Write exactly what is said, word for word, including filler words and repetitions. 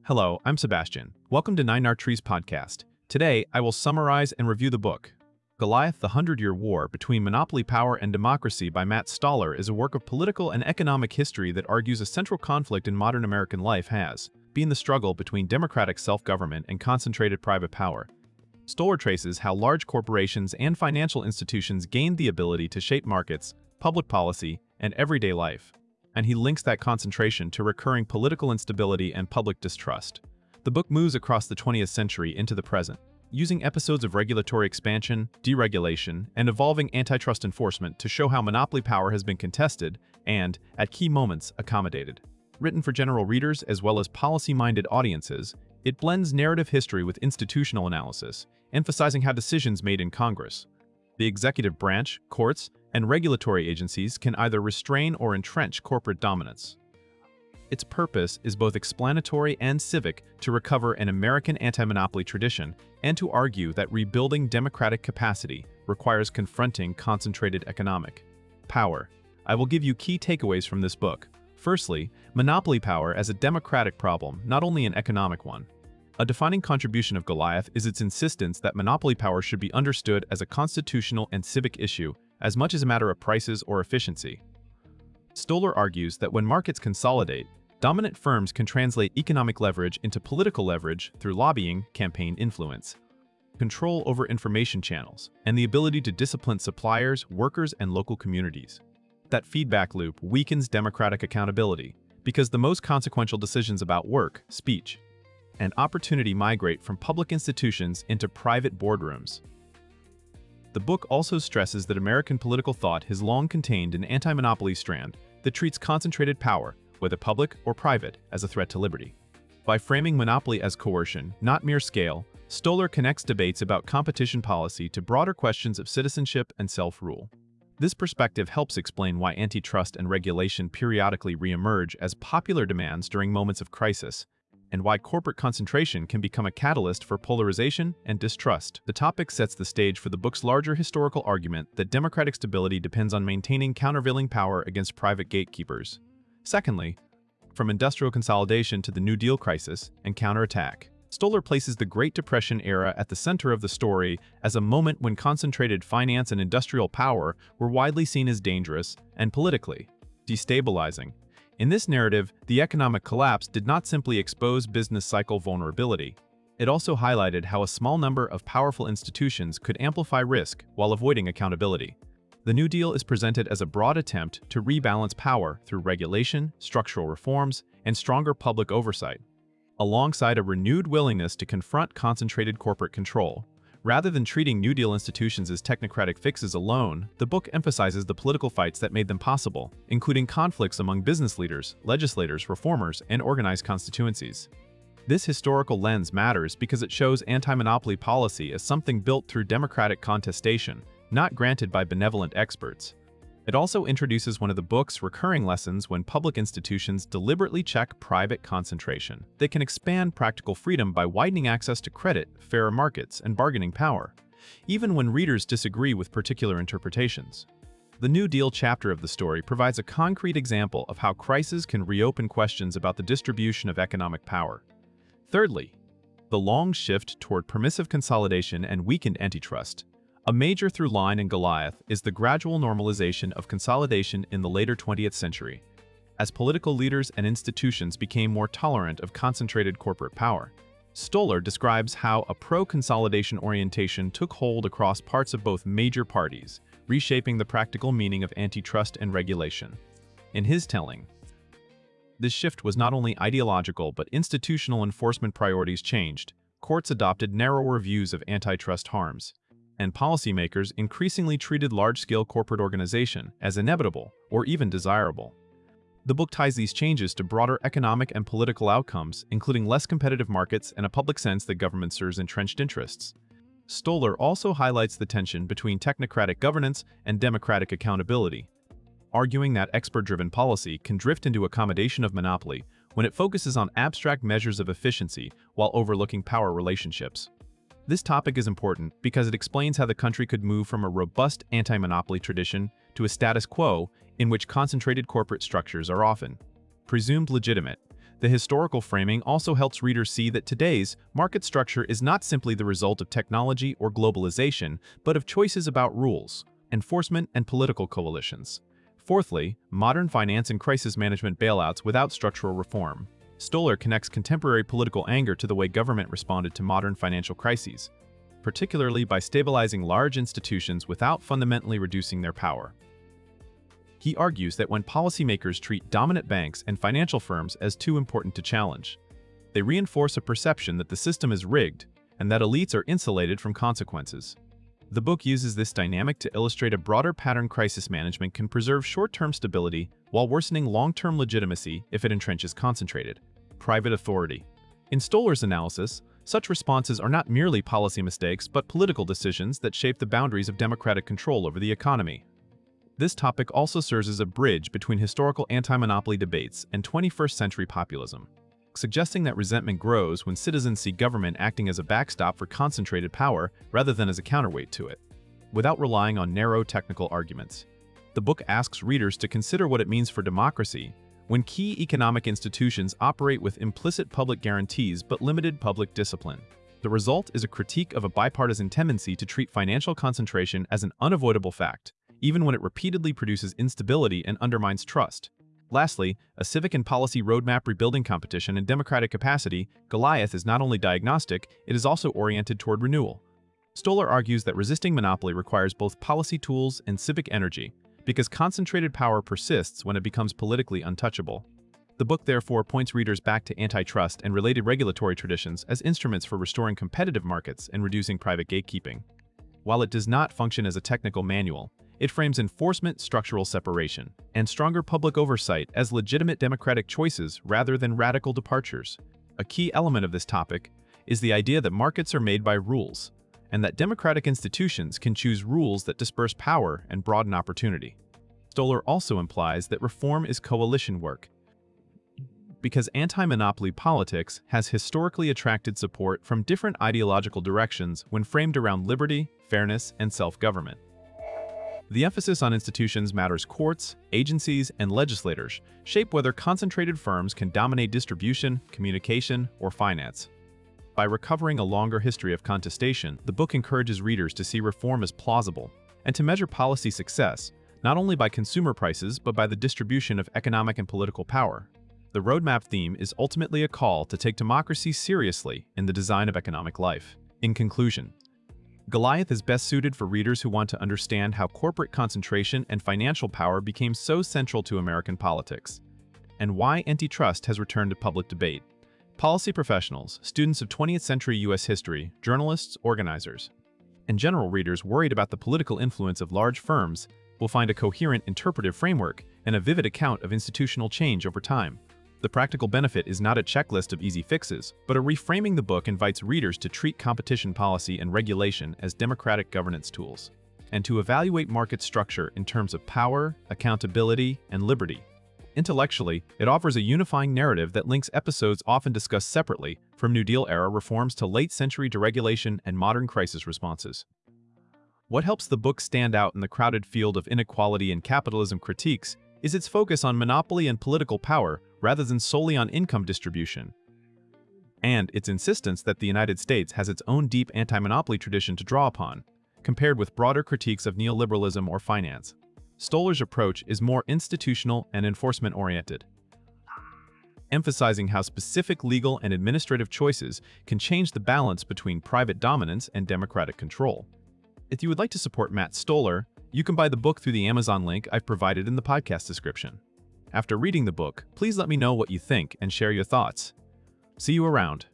Hello, I'm Sebastian. Welcome to Nine Art Trees podcast. Today, I will summarize and review the book. Goliath, the Hundred-Year War Between Monopoly Power and Democracy by Matt Stoller is a work of political and economic history that argues a central conflict in modern American life has been the struggle between democratic self-government and concentrated private power. Stoller traces how large corporations and financial institutions gained the ability to shape markets, public policy, and everyday life. And he links that concentration to recurring political instability and public distrust. The book moves across the twentieth century into the present, using episodes of regulatory expansion, deregulation, and evolving antitrust enforcement to show how monopoly power has been contested and, at key moments, accommodated. Written for general readers as well as policy-minded audiences, it blends narrative history with institutional analysis, emphasizing how decisions made in Congress, the executive branch, courts, and regulatory agencies can either restrain or entrench corporate dominance. Its purpose is both explanatory and civic to recover an American anti-monopoly tradition and to argue that rebuilding democratic capacity requires confronting concentrated economic power. I will give you key takeaways from this book. Firstly, monopoly power as a democratic problem, not only an economic one. A defining contribution of Goliath is its insistence that monopoly power should be understood as a constitutional and civic issue as much as a matter of prices or efficiency. Stoller argues that when markets consolidate, dominant firms can translate economic leverage into political leverage through lobbying, campaign influence, control over information channels, and the ability to discipline suppliers, workers, and local communities. That feedback loop weakens democratic accountability because the most consequential decisions about work, speech, and opportunity migrate from public institutions into private boardrooms. The book also stresses that American political thought has long contained an anti-monopoly strand that treats concentrated power, whether public or private, as a threat to liberty. By framing monopoly as coercion, not mere scale, Stoller connects debates about competition policy to broader questions of citizenship and self-rule. This perspective helps explain why antitrust and regulation periodically re-emerge as popular demands during moments of crisis, and why corporate concentration can become a catalyst for polarization and distrust. The topic sets the stage for the book's larger historical argument that democratic stability depends on maintaining countervailing power against private gatekeepers. Secondly, from industrial consolidation to the New Deal crisis and counterattack, Stoller places the Great Depression era at the center of the story as a moment when concentrated finance and industrial power were widely seen as dangerous and politically destabilizing. In this narrative, the economic collapse did not simply expose business cycle vulnerability. It also highlighted how a small number of powerful institutions could amplify risk while avoiding accountability. The New Deal is presented as a broad attempt to rebalance power through regulation, structural reforms, and stronger public oversight, alongside a renewed willingness to confront concentrated corporate control. Rather than treating New Deal institutions as technocratic fixes alone, the book emphasizes the political fights that made them possible, including conflicts among business leaders, legislators, reformers, and organized constituencies. This historical lens matters because it shows anti-monopoly policy as something built through democratic contestation, not granted by benevolent experts. It also introduces one of the book's recurring lessons when public institutions deliberately check private concentration. They can expand practical freedom by widening access to credit, fairer markets, and bargaining power, even when readers disagree with particular interpretations. The New Deal chapter of the story provides a concrete example of how crises can reopen questions about the distribution of economic power. Thirdly, the long shift toward permissive consolidation and weakened antitrust. A major through line in Goliath is the gradual normalization of consolidation in the later twentieth century, as political leaders and institutions became more tolerant of concentrated corporate power. Stoller describes how a pro-consolidation orientation took hold across parts of both major parties, reshaping the practical meaning of antitrust and regulation. In his telling, this shift was not only ideological but institutional enforcement priorities changed, courts adopted narrower views of antitrust harms, and policymakers increasingly treated large-scale corporate organization as inevitable or even desirable. The book ties these changes to broader economic and political outcomes, including less competitive markets and a public sense that government serves entrenched interests. Stoller also highlights the tension between technocratic governance and democratic accountability, arguing that expert-driven policy can drift into accommodation of monopoly when it focuses on abstract measures of efficiency while overlooking power relationships. This topic is important because it explains how the country could move from a robust anti-monopoly tradition to a status quo in which concentrated corporate structures are often presumed legitimate, The historical framing also helps readers see that today's market structure is not simply the result of technology or globalization, but of choices about rules, enforcement, and political coalitions. Fourthly, modern finance and crisis management bailouts without structural reform. Stoller connects contemporary political anger to the way government responded to modern financial crises, particularly by stabilizing large institutions without fundamentally reducing their power. He argues that when policymakers treat dominant banks and financial firms as too important to challenge, they reinforce a perception that the system is rigged and that elites are insulated from consequences. The book uses this dynamic to illustrate a broader pattern crisis management can preserve short-term stability while worsening long-term legitimacy if it entrenches concentrated, private authority. In Stoller's analysis, such responses are not merely policy mistakes but political decisions that shape the boundaries of democratic control over the economy. This topic also serves as a bridge between historical anti-monopoly debates and twenty-first century populism, suggesting that resentment grows when citizens see government acting as a backstop for concentrated power rather than as a counterweight to it, without relying on narrow technical arguments. The book asks readers to consider what it means for democracy when key economic institutions operate with implicit public guarantees but limited public discipline. The result is a critique of a bipartisan tendency to treat financial concentration as an unavoidable fact, even when it repeatedly produces instability and undermines trust. Lastly, a civic and policy roadmap rebuilding competition and democratic capacity, Goliath is not only diagnostic, it is also oriented toward renewal. Stoller argues that resisting monopoly requires both policy tools and civic energy, because concentrated power persists when it becomes politically untouchable. The book therefore points readers back to antitrust and related regulatory traditions as instruments for restoring competitive markets and reducing private gatekeeping. While it does not function as a technical manual, it frames enforcement, structural separation, and stronger public oversight as legitimate democratic choices rather than radical departures. A key element of this topic is the idea that markets are made by rules, and that democratic institutions can choose rules that disperse power and broaden opportunity. Stoller also implies that reform is coalition work, because anti-monopoly politics has historically attracted support from different ideological directions when framed around liberty, fairness, and self-government. The emphasis on institutions matters. Courts, agencies, and legislators shape whether concentrated firms can dominate distribution, communication, or finance. By recovering a longer history of contestation, the book encourages readers to see reform as plausible and to measure policy success not only by consumer prices but by the distribution of economic and political power. The roadmap theme is ultimately a call to take democracy seriously in the design of economic life. In conclusion, Goliath is best suited for readers who want to understand how corporate concentration and financial power became so central to American politics, and why antitrust has returned to public debate. Policy professionals, students of twentieth century U S history, journalists, organizers, and general readers worried about the political influence of large firms will find a coherent interpretive framework and a vivid account of institutional change over time. The practical benefit is not a checklist of easy fixes, but a reframing the book invites readers to treat competition policy and regulation as democratic governance tools, and to evaluate market structure in terms of power, accountability, and liberty. Intellectually, it offers a unifying narrative that links episodes often discussed separately, from New Deal-era reforms to late-century deregulation and modern crisis responses. What helps the book stand out in the crowded field of inequality and capitalism critiques is its focus on monopoly and political power rather than solely on income distribution, and its insistence that the United States has its own deep anti-monopoly tradition to draw upon, compared with broader critiques of neoliberalism or finance. Stoller's approach is more institutional and enforcement-oriented, emphasizing how specific legal and administrative choices can change the balance between private dominance and democratic control. If you would like to support Matt Stoller, you can buy the book through the Amazon link I've provided in the podcast description. After reading the book, please let me know what you think and share your thoughts. See you around.